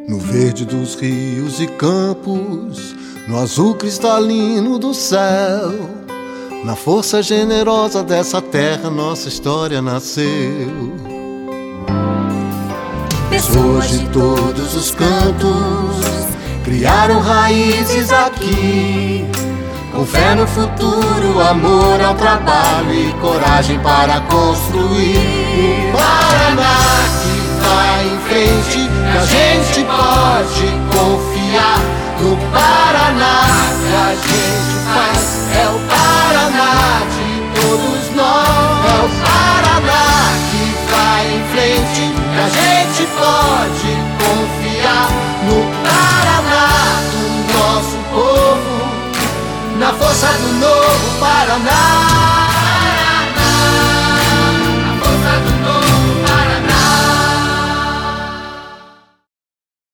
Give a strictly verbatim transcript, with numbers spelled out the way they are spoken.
No verde dos rios e campos, no azul cristalino do céu, na força generosa dessa terra nossa história nasceu. Pessoas de todos os cantos criaram raízes aqui, com fé no futuro, amor ao trabalho e coragem para construir. Paraná!